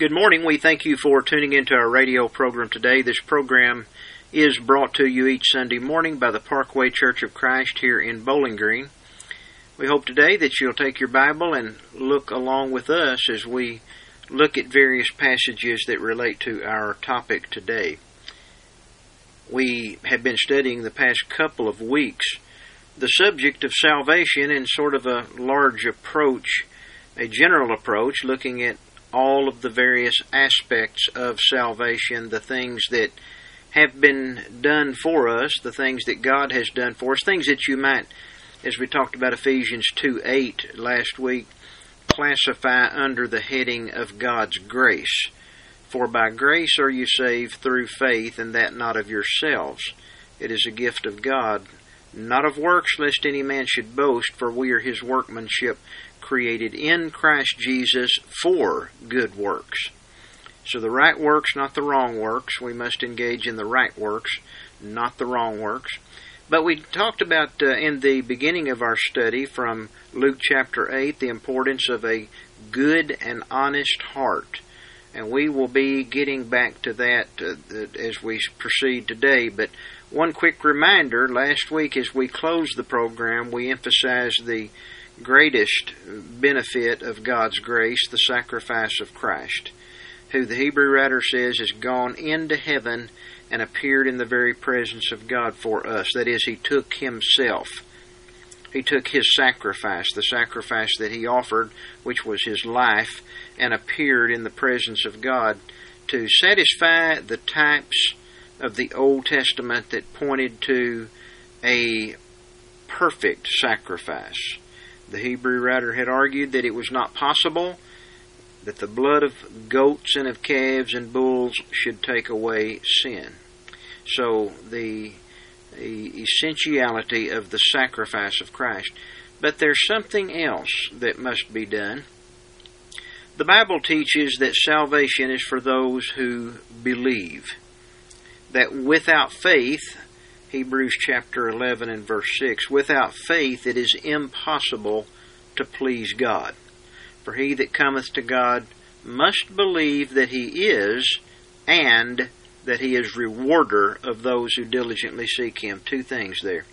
Good morning. We thank you for tuning into our radio program today. This program is brought to you each Sunday morning by the Parkway Church of Christ here in Bowling Green. We hope today that you'll take your Bible and look along with us as we look at various passages that relate to our topic today. We have been studying the past couple of weeks the subject of salvation in sort of a large approach, a general approach, looking at all of the various aspects of salvation, the things that have been done for us, the things that God has done for us, things that you might, as we talked about Ephesians 2:8 last week, classify under the heading of God's grace. For by grace are you saved through faith, and that not of yourselves. It is a gift of God, not of works, lest any man should boast, for we are his workmanship, created in Christ Jesus for good works. So the right works, not the wrong works. We must engage in the right works, not the wrong works. But we talked about in the beginning of our study from Luke chapter 8 the importance of a good and honest heart. And we will be getting back to that as we proceed today. But one quick reminder, last week as we closed the program, we emphasized the greatest benefit of God's grace, the sacrifice of Christ, who the Hebrew writer says has gone into heaven and appeared in the very presence of God for us. That is, he took himself. He took his sacrifice, the sacrifice that he offered, which was his life, and appeared in the presence of God to satisfy the types of the Old Testament that pointed to a perfect sacrifice. The Hebrew writer had argued that it was not possible that the blood of goats and of calves and bulls should take away sin. So the essentiality of the sacrifice of Christ. But there's something else that must be done. The Bible teaches that salvation is for those who believe. That without faith, Hebrews chapter 11 and verse 6, without faith it is impossible to please God. For he that cometh to God must believe that he is, and that he is rewarder of those who diligently seek him. Two things there.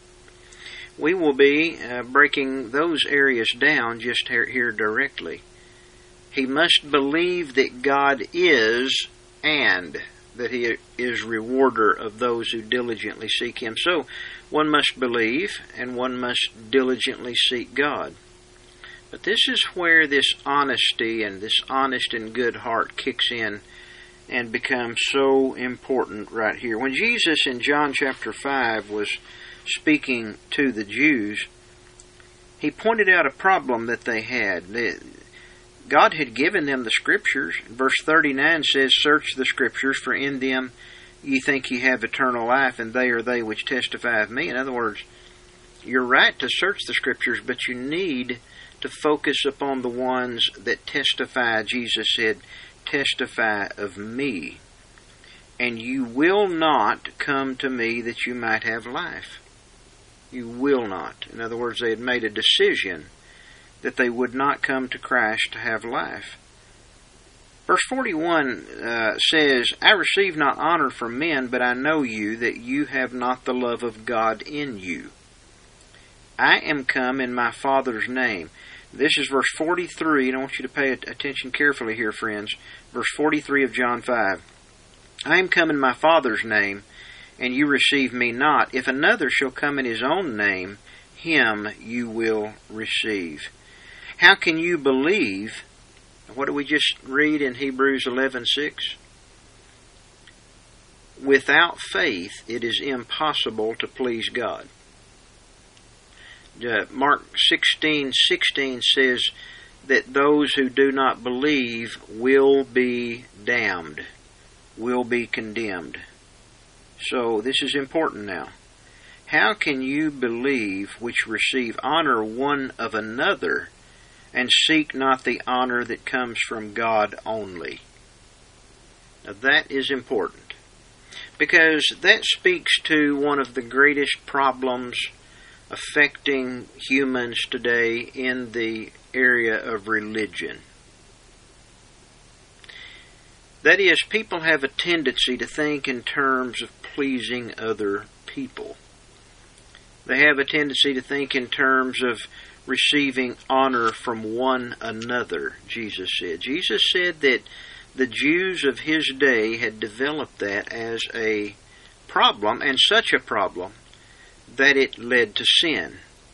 We will be breaking those areas down just here directly. He must believe that God is, and that he is rewarder of those who diligently seek him. So, one must believe, and one must diligently seek God. But this is where this honesty and this honest and good heart kicks in and becomes so important right here. When Jesus in John chapter 5 was speaking to the Jews, he pointed out a problem that they had. God had given them the Scriptures. Verse 39 says, "Search the Scriptures, for in them ye think ye have eternal life, and they are they which testify of me." In other words, you're right to search the Scriptures, but you need to focus upon the ones that testify. Jesus said, "Testify of me. And you will not come to me that you might have life." You will not. In other words, they had made a decision that they would not come to Christ to have life. Verse 41 says, "I receive not honor from men, but I know you, that you have not the love of God in you. I am come in my Father's name." This is verse 43, and I want you to pay attention carefully here, friends. Verse 43 of John 5. "I am come in my Father's name, and you receive me not. If another shall come in his own name, him you will receive." How can you believe? What do we just read in Hebrews 11:6? Without faith, it is impossible to please God. Mark 16:16 says that those who do not believe will be damned, will be condemned. So this is important now. How can you believe which receive honor one of another, and seek not the honor that comes from God only? Now that is important, because that speaks to one of the greatest problems affecting humans today in the area of religion. That is, people have a tendency to think in terms of pleasing other people. They have a tendency to think in terms of receiving honor from one another, Jesus said. Jesus said that the Jews of his day had developed that as a problem, and such a problem, that it led to sin.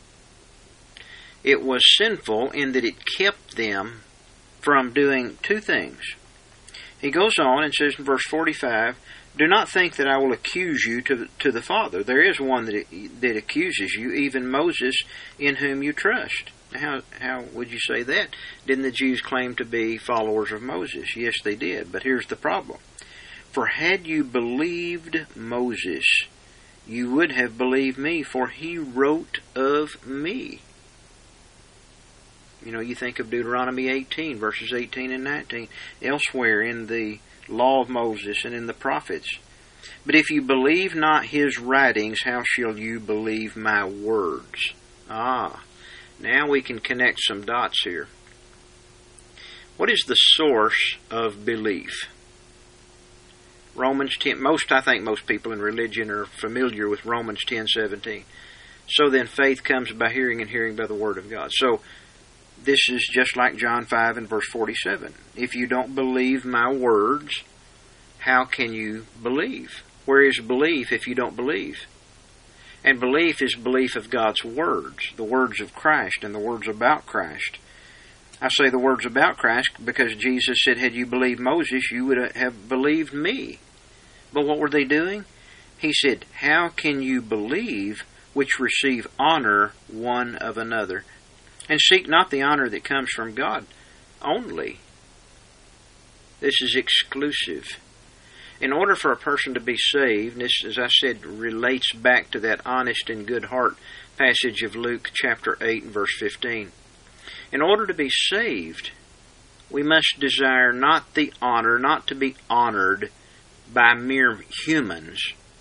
It was sinful in that it kept them from doing two things. He goes on and says in verse 45, "Do not think that I will accuse you to the Father. There is one that accuses you, even Moses, in whom you trust." Now, how would you say that? Didn't the Jews claim to be followers of Moses? Yes, they did. But here's the problem. "For had you believed Moses, you would have believed me, for he wrote of me." You know, you think of Deuteronomy 18, verses 18 and 19, elsewhere in the law of Moses and in the prophets. "But if you believe not his writings, how shall you believe my words?" Now we can connect some dots here. What is the source of belief? Romans 10. I think most people in religion are familiar with Romans 10:17. "So then faith comes by hearing, and hearing by the word of God." So this is just like John 5 and verse 47. If you don't believe my words, how can you believe? Where is belief if you don't believe? And belief is belief of God's words, the words of Christ and the words about Christ. I say the words about Christ because Jesus said, had you believed Moses, you would have believed me. But what were they doing? He said, how can you believe which receive honor one of another? And seek not the honor that comes from God only. This is exclusive. In order for a person to be saved, and this, as I said, relates back to that honest and good heart passage of Luke chapter 8 and verse 15. In order to be saved, we must desire not the honor, not to be honored by mere humans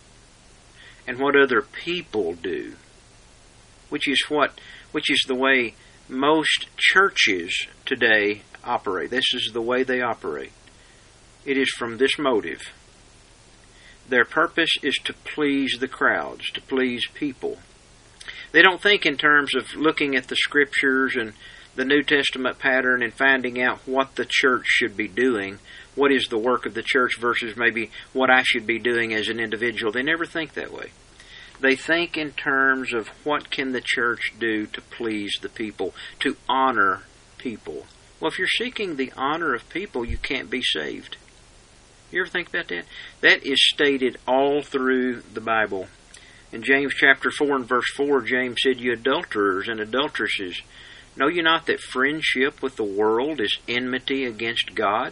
and what other people do, which is the way most churches today operate. This is the way they operate. It is from this motive. Their purpose is to please the crowds, to please people. They don't think in terms of looking at the Scriptures and the New Testament pattern and finding out what the church should be doing, what is the work of the church versus maybe what I should be doing as an individual. They never think that way. They think in terms of what can the church do to please the people, to honor people. Well, if you're seeking the honor of people, you can't be saved. You ever think about that? That is stated all through the Bible. In James chapter 4 and verse 4, James said, you adulterers and adulteresses, know you not that friendship with the world is enmity against God?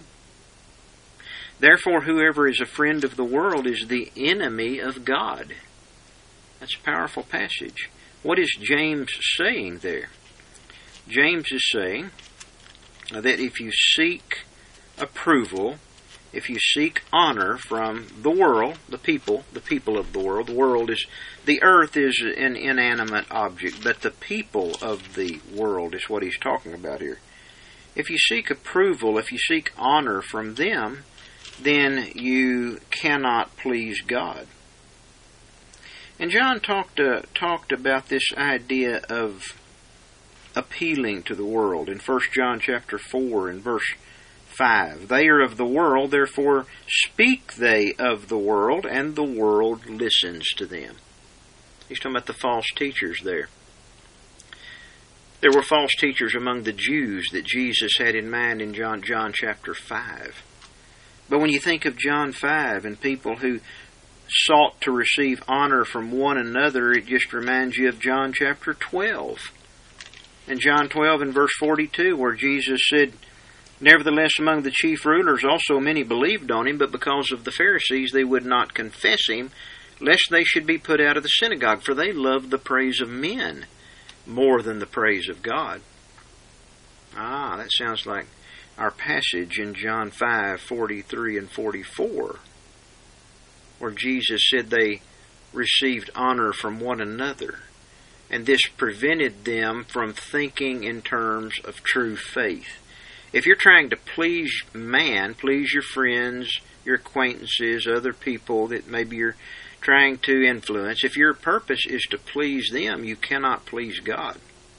Therefore, whoever is a friend of the world is the enemy of God. That's a powerful passage. What is James saying there? James is saying that if you seek approval, if you seek honor from the world, the people of the world is, the earth is an inanimate object, but the people of the world is what he's talking about here. If you seek approval, if you seek honor from them, then you cannot please God. And John talked about this idea of appealing to the world in 1 John chapter 4 and verse 5. They are of the world, therefore speak they of the world, and the world listens to them. He's talking about the false teachers there. There were false teachers among the Jews that Jesus had in mind in John chapter 5. But when you think of John 5 and people who sought to receive honor from one another, it just reminds you of John chapter 12. In John 12 and verse 42, where Jesus said, nevertheless among the chief rulers also many believed on him, but because of the Pharisees they would not confess him, lest they should be put out of the synagogue, for they loved the praise of men more than the praise of God. That sounds like our passage in John 5:43 and 44. Where Jesus said they received honor from one another. And this prevented them from thinking in terms of true faith. If you're trying to please man, please your friends, your acquaintances, other people that maybe you're trying to influence, if your purpose is to please them, you cannot please God.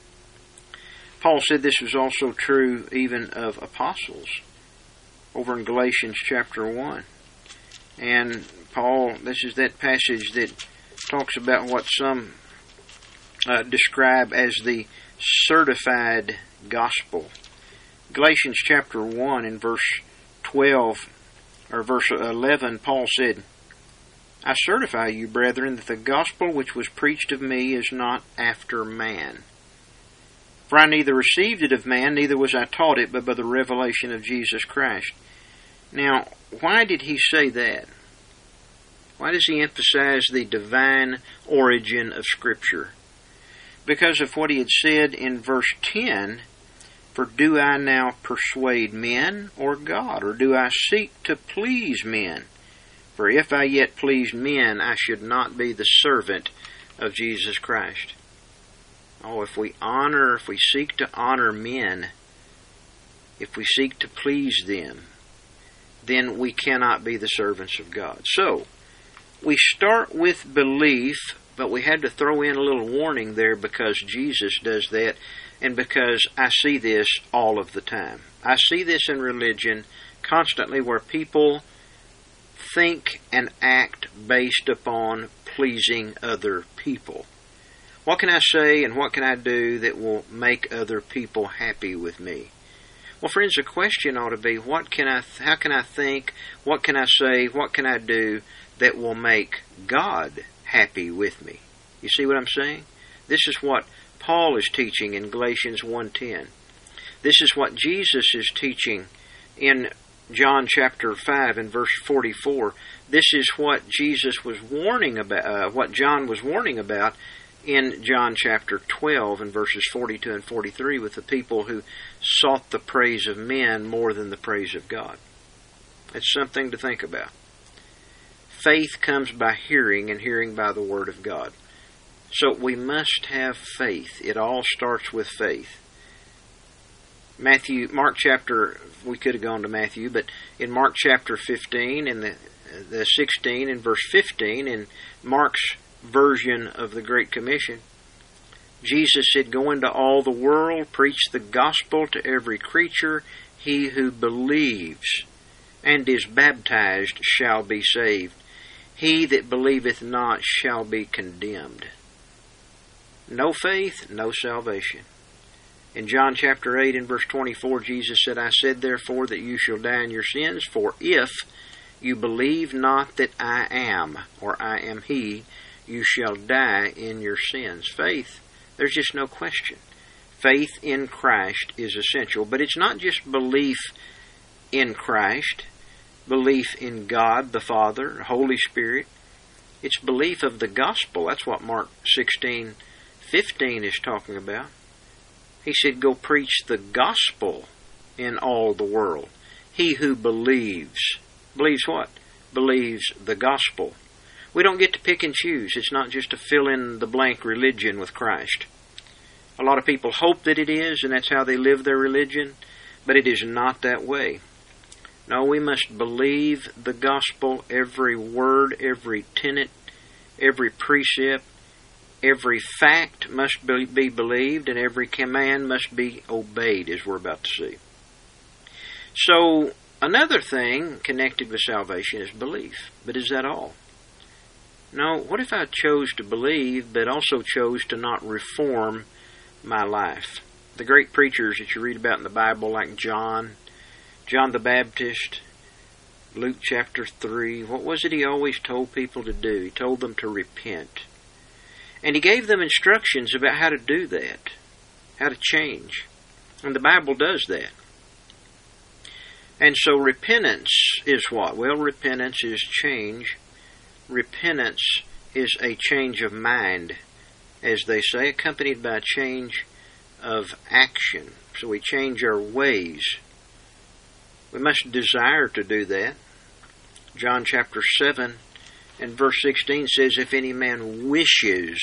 Paul said this was also true even of apostles over in Galatians chapter 1. And Paul, this is that passage that talks about what some describe as the certified gospel. Galatians chapter 1 in verse 12 or verse 11, Paul said, I certify you, brethren, that the gospel which was preached of me is not after man. For I neither received it of man, neither was I taught it, but by the revelation of Jesus Christ. Now, why did he say that? Why does he emphasize the divine origin of Scripture? Because of what he had said in verse 10, for do I now persuade men or God, or do I seek to please men? For if I yet pleased men, I should not be the servant of Jesus Christ. Oh, if we seek to honor men, if we seek to please them, then we cannot be the servants of God. So, we start with belief, but we had to throw in a little warning there because Jesus does that, and because I see this all of the time. I see this in religion constantly where people think and act based upon pleasing other people. What can I say and what can I do that will make other people happy with me? Well, friends, the question ought to be, how can I think, what can I say, what can I do that will make God happy with me? You see what I'm saying? This is what Paul is teaching in Galatians 1:10. This is what Jesus is teaching in John chapter 5 and verse 44. This is what Jesus was warning about, what John was warning about in John chapter 12 and verses 42 and 43 with the people who sought the praise of men more than the praise of God. It's something to think about. Faith comes by hearing, and hearing by the Word of God. So we must have faith. It all starts with faith. Mark chapter, we could have gone to Matthew, but in Mark chapter 15 and the 16 and verse 15 in Mark's version of the Great Commission, Jesus said, go into all the world, preach the gospel to every creature. He who believes and is baptized shall be saved. He that believeth not shall be condemned. No faith, no salvation. In John chapter 8 and verse 24, Jesus said, I said therefore that you shall die in your sins, for if you believe not that I am, or I am He, you shall die in your sins. Faith, there's just no question. Faith in Christ is essential, but it's not just belief in Christ, belief in God the Father, Holy Spirit. It's belief of the gospel. That's what Mark 16:15 is talking about. He said, go preach the gospel in all the world. He who believes. Believes what? Believes the gospel. We don't get to pick and choose. It's not just a fill-in-the-blank religion with Christ. A lot of people hope that it is, and that's how they live their religion, but it is not that way. No, we must believe the gospel, every word, every tenet, every precept, every fact must be believed, and every command must be obeyed, as we're about to see. So, another thing connected with salvation is belief. But is that all? No, what if I chose to believe, but also chose to not reform my life? The great preachers that you read about in the Bible, like John the Baptist, Luke chapter 3, what was it he always told people to do? He told them to repent. And he gave them instructions about how to do that, how to change. And the Bible does that. And so repentance is what? Well, repentance is change. Repentance is a change of mind, as they say, accompanied by a change of action. So we change our ways. We must desire to do that. John chapter 7 and verse 16 says, if any man wishes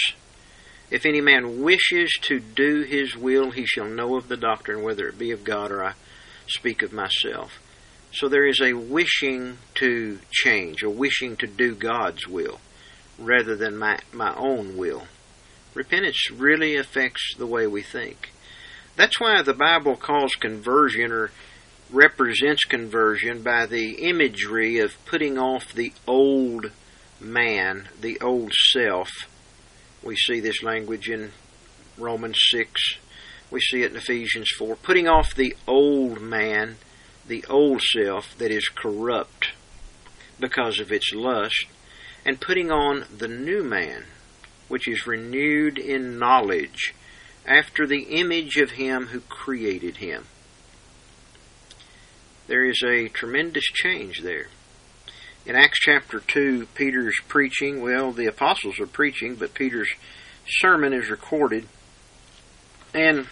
to do his will, he shall know of the doctrine, whether it be of God or I. speak of myself. So there is a wishing to change, a wishing to do God's will rather than my own will. Repentance really affects the way we think. That's why the Bible calls conversion, or represents conversion, by the imagery of putting off the old man, the old self. We see this language in Romans 6. We see it in Ephesians 4. Putting off the old man, the old self that is corrupt because of its lust, and putting on the new man, which is renewed in knowledge after the image of him who created him. There is a tremendous change there. In Acts chapter 2, Peter's preaching. Well, the apostles are preaching, but Peter's sermon is recorded. And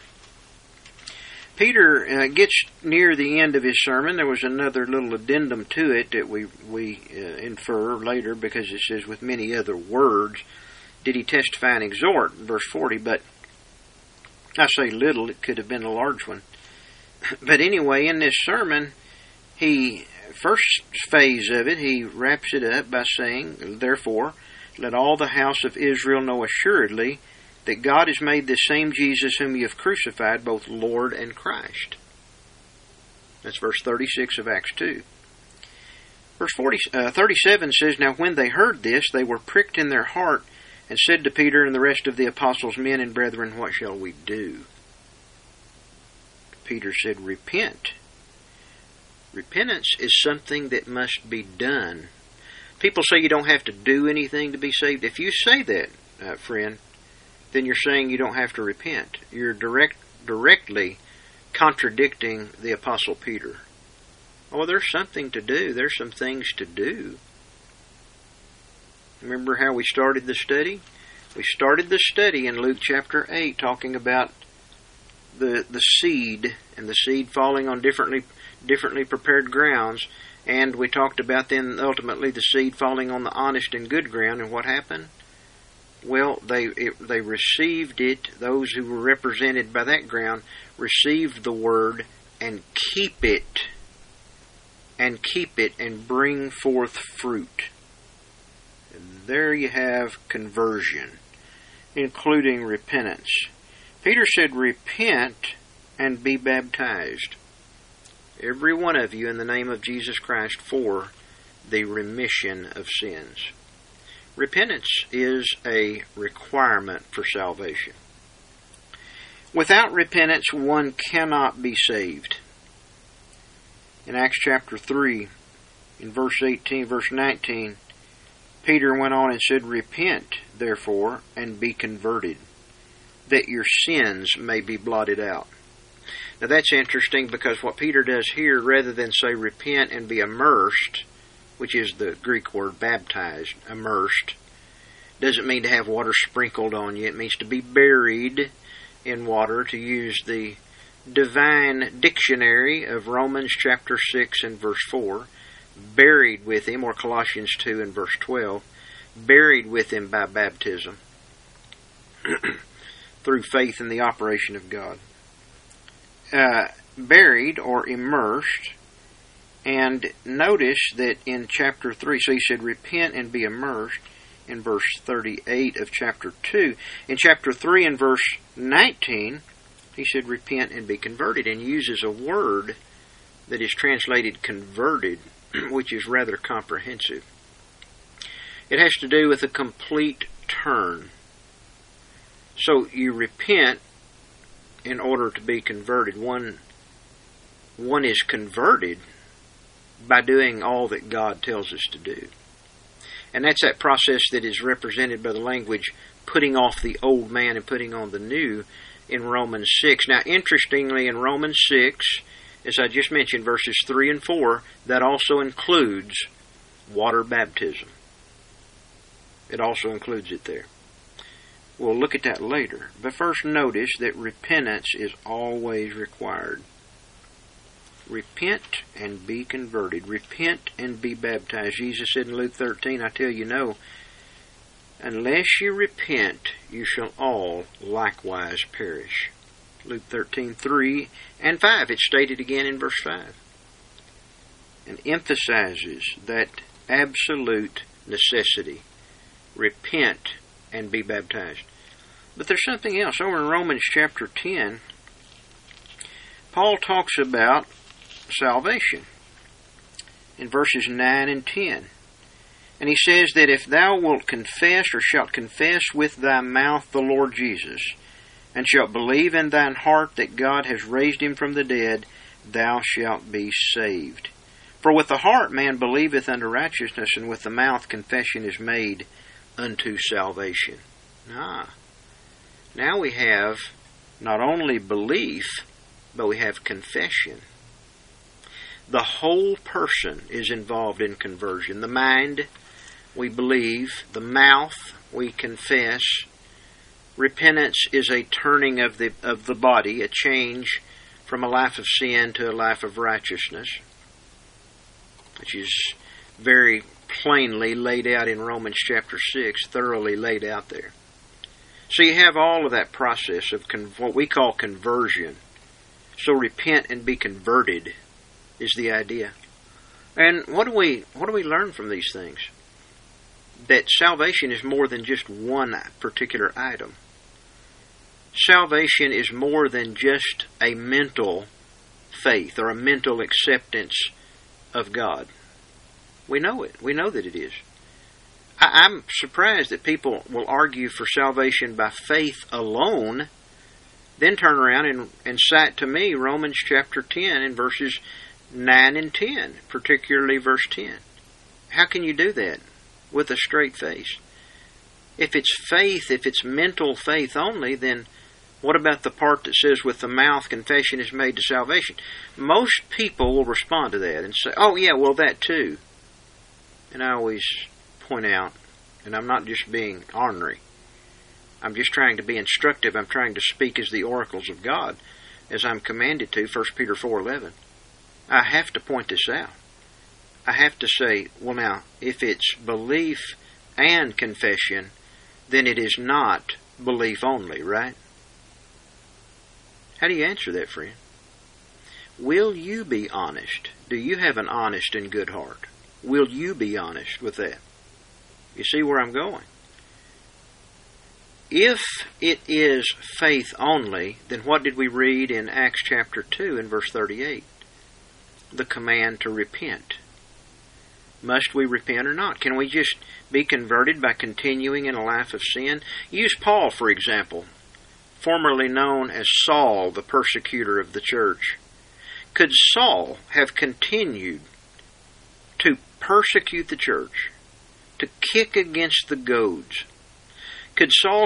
Peter gets near the end of his sermon. There was another little addendum to it that we infer later, because it says, with many other words did he testify and exhort, verse 40. But I say little, it could have been a large one. But anyway, in this sermon, first phase of it, he wraps it up by saying, therefore, let all the house of Israel know assuredly that God has made this same Jesus whom you have crucified both Lord and Christ. That's verse 36 of Acts 2. Verse 37 says, now when they heard this, they were pricked in their heart, and said to Peter and the rest of the apostles, men and brethren, what shall we do? Peter said, repent. Repentance is something that must be done. People say you don't have to do anything to be saved. If you say that, friend, then you're saying you don't have to repent. You're directly contradicting the Apostle Peter. Oh, there's something to do. There's some things to do. Remember how we started the study? We started the study in Luke chapter 8 talking about the seed, and the seed falling on differently prepared grounds, and we talked about then ultimately the seed falling on the honest and good ground, and what happened? Well, they received it. Those who were represented by that ground received the word and keep it and bring forth fruit. And there you have conversion, including repentance. Peter said, repent and be baptized, every one of you, in the name of Jesus Christ, for the remission of sins. Repentance is a requirement for salvation. Without repentance, one cannot be saved. In Acts chapter 3, in verse 18, verse 19, Peter went on and said, repent, therefore, and be converted, that your sins may be blotted out. Now that's interesting, because what Peter does here, rather than say repent and be immersed, which is the Greek word baptized, immersed, doesn't mean to have water sprinkled on you. It means to be buried in water, to use the divine dictionary of Romans chapter 6 and verse 4. Buried with him, or Colossians 2 and verse 12. Buried with him by baptism through faith in the operation of God. Buried or immersed. And notice that in chapter 3, so he said, repent and be immersed, in verse 38 of chapter 2. In chapter 3 and verse 19, he said, repent and be converted, and uses a word that is translated converted, which is rather comprehensive. It has to do with a complete turn. So you repent in order to be converted. One is converted by doing all that God tells us to do. And that's that process that is represented by the language putting off the old man and putting on the new in Romans 6. Now, interestingly, in Romans 6, as I just mentioned, verses 3 and 4, that also includes water baptism. It also includes it there. We'll look at that later. But first notice that repentance is always required. Repent and be converted. Repent and be baptized. Jesus said in Luke 13, I tell you no, unless you repent, you shall all likewise perish. Luke 13:3 and 5. It's stated again in verse 5. And emphasizes that absolute necessity. Repent and be baptized. But there's something else. Over in Romans chapter 10, Paul talks about salvation in verses 9 and 10. And he says that if thou wilt confess or shalt confess with thy mouth the Lord Jesus, and shalt believe in thine heart that God has raised him from the dead, thou shalt be saved. For with the heart man believeth unto righteousness, and with the mouth confession is made unto salvation. Now we have not only belief, but we have confession. The whole person is involved in conversion. The mind, we believe. The mouth, we confess. Repentance is a turning of the body, a change from a life of sin to a life of righteousness, which is very plainly laid out in Romans chapter 6, thoroughly laid out there. So you have all of that process of what we call conversion. So repent and be converted is the idea. And what do we learn from these things? That salvation is more than just one particular item. Salvation is more than just a mental faith or a mental acceptance of God. We know it. We know that it is. I'm surprised that people will argue for salvation by faith alone, then turn around and cite to me Romans chapter 10 and verses 9 and 10, particularly verse 10. How can you do that with a straight face? If it's faith, if it's mental faith only, then what about the part that says with the mouth confession is made to salvation? Most people will respond to that and say, oh yeah, well that too. And I always point out, and I'm not just being ornery, I'm just trying to be instructive. I'm trying to speak as the oracles of God, as I'm commanded to, 1 Peter 4:11. I have to point this out. I have to say, well now, if it's belief and confession, then it is not belief only, right? How do you answer that, friend? Will you be honest? Do you have an honest and good heart? Will you be honest with that? You see where I'm going? If it is faith only, then what did we read in Acts chapter 2 and verse 38? The command to repent. Must we repent or not? Can we just be converted by continuing in a life of sin? Use Paul, for example, formerly known as Saul, the persecutor of the church. Could Saul have continued to persecute the church, to kick against the goads? Could Saul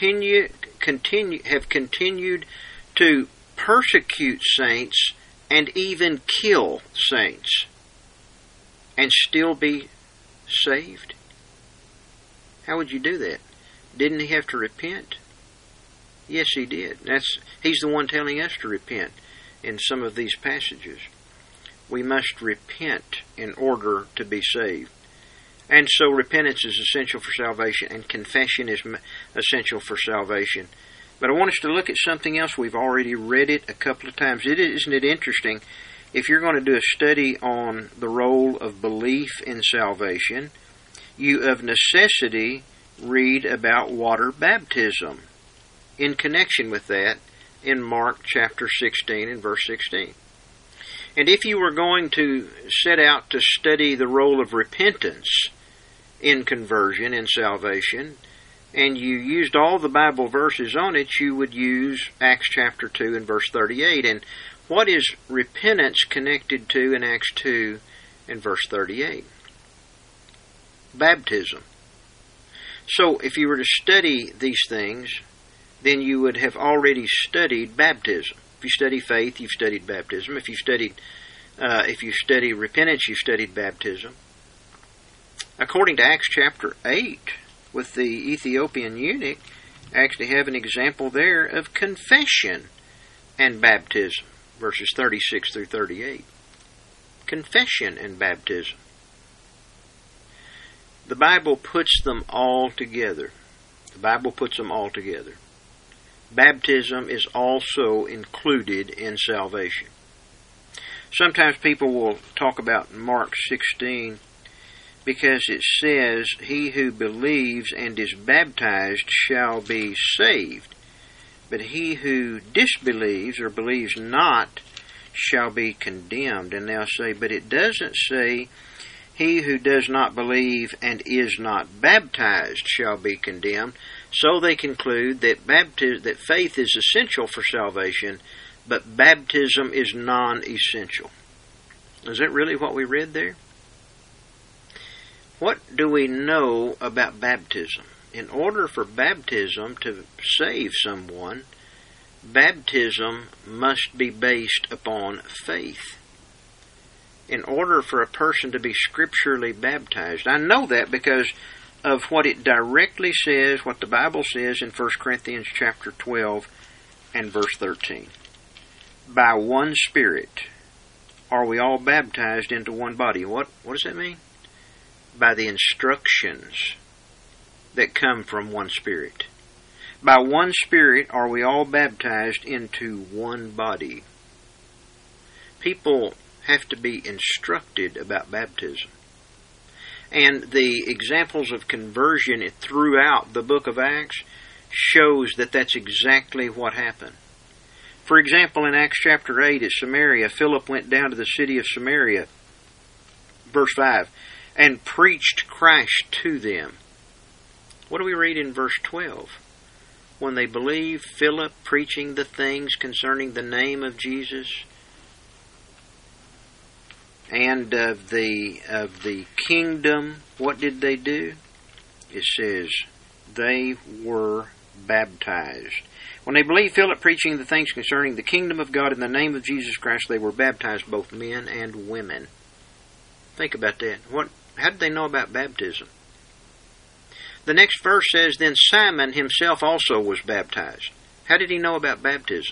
have continued to persecute saints and even kill saints and still be saved? How would you do that? Didn't he have to repent? Yes, he did. He's the one telling us to repent in some of these passages. We must repent in order to be saved. And so repentance is essential for salvation, and confession is essential for salvation. But I want us to look at something else. We've already read it a couple of times. Isn't it interesting? If you're going to do a study on the role of belief in salvation, you of necessity read about water baptism in connection with that in Mark chapter 16 and verse 16. And if you were going to set out to study the role of repentance in conversion and salvation, and you used all the Bible verses on it, you would use Acts chapter 2 and verse 38. And what is repentance connected to in Acts 2 and verse 38? Baptism. So if you were to study these things, then you would have already studied baptism. If you study faith, you've studied baptism. If you study repentance, you've studied baptism. According to Acts chapter 8, with the Ethiopian eunuch, actually have an example there of confession and baptism, verses 36 through 38. Confession and baptism. The Bible puts them all together. The Bible puts them all together. Baptism is also included in salvation. Sometimes people will talk about Mark 16 because it says, "He who believes and is baptized shall be saved, but he who disbelieves or believes not shall be condemned." And they'll say, but it doesn't say, "He who does not believe and is not baptized shall be condemned." So they conclude that faith is essential for salvation, but baptism is non-essential. Is that really what we read there? What do we know about baptism? In order for baptism to save someone, baptism must be based upon faith. In order for a person to be scripturally baptized, I know that because of what it directly says, what the Bible says in 1 Corinthians chapter 12 and verse 13. By one Spirit are we all baptized into one body. What does that mean? By the instructions that come from one Spirit. By one Spirit are we all baptized into one body. People have to be instructed about baptism. And the examples of conversion throughout the book of Acts shows that that's exactly what happened. For example, in Acts chapter 8 at Samaria, Philip went down to the city of Samaria, verse 5, and preached Christ to them. What do we read in verse 12? When they believed Philip preaching the things concerning the name of Jesus and of the kingdom, what did they do? It says they were baptized. When they believed Philip preaching the things concerning the kingdom of God in the name of Jesus Christ, they were baptized, both men and women. Think about that. How did they know about baptism? The next verse says, "Then Simon himself also was baptized." How did he know about baptism?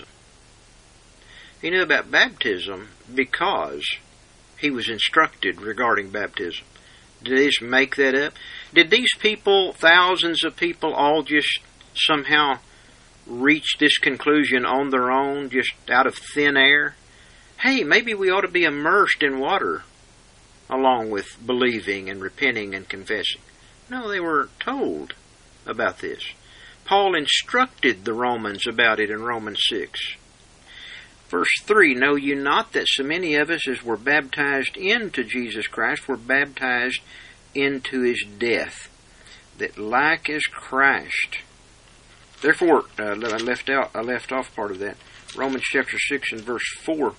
He knew about baptism because he was instructed regarding baptism. Did they just make that up? Did these people, thousands of people, all just somehow reach this conclusion on their own, just out of thin air? Hey, maybe we ought to be immersed in water along with believing and repenting and confessing. No, they were told about this. Paul instructed the Romans about it in Romans 6. Verse 3, "Know you not that so many of us as were baptized into Jesus Christ were baptized into his death, that like as Christ..." Therefore, I left off part of that. Romans chapter 6 and verse 4.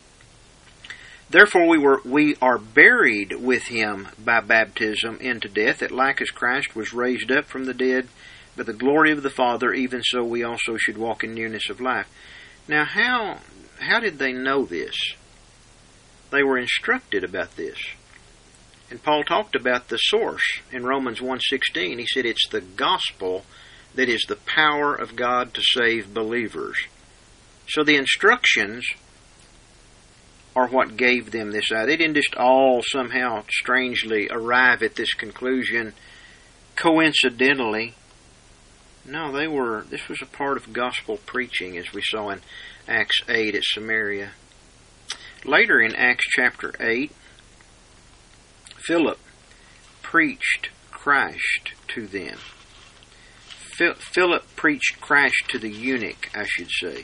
"Therefore we are buried with him by baptism into death, that like as Christ was raised up from the dead by the glory of the Father, even so we also should walk in newness of life." Now, how did they know this? They were instructed about this. And Paul talked about the source in Romans 1:16. He said it's the gospel that is the power of God to save believers. So the instructions are what gave them this idea. They didn't just all somehow strangely arrive at this conclusion coincidentally. No, this was a part of gospel preaching, as we saw in Acts 8 at Samaria. Later in Acts chapter 8, Philip preached Christ to them. Philip preached Christ to the eunuch, I should say.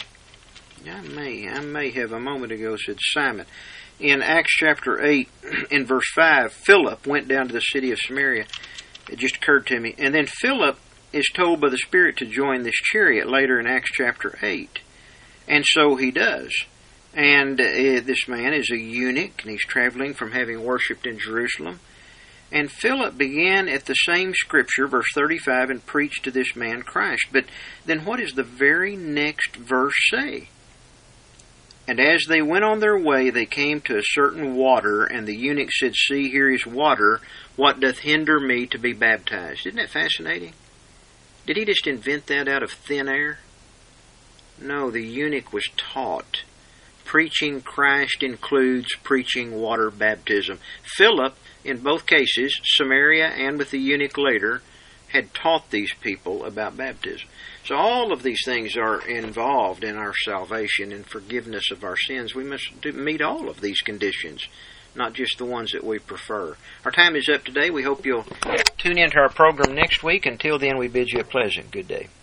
I may have a moment ago said Simon. In Acts chapter 8, in verse 5, Philip went down to the city of Samaria. It just occurred to me. And then Philip is told by the Spirit to join this chariot later in Acts chapter 8. And so he does. And this man is a eunuch, and he's traveling from having worshipped in Jerusalem. And Philip began at the same scripture, verse 35, and preached to this man Christ. But then what does the very next verse say? "And as they went on their way, they came to a certain water, and the eunuch said, See, here is water. What doth hinder me to be baptized?" Isn't that fascinating? Did he just invent that out of thin air? No, the eunuch was taught. Preaching Christ includes preaching water baptism. Philip, in both cases, Samaria and with the eunuch later, had taught these people about baptism. So all of these things are involved in our salvation and forgiveness of our sins. We must meet all of these conditions, not just the ones that we prefer. Our time is up today. We hope you'll tune into our program next week. Until then, we bid you a pleasant good day.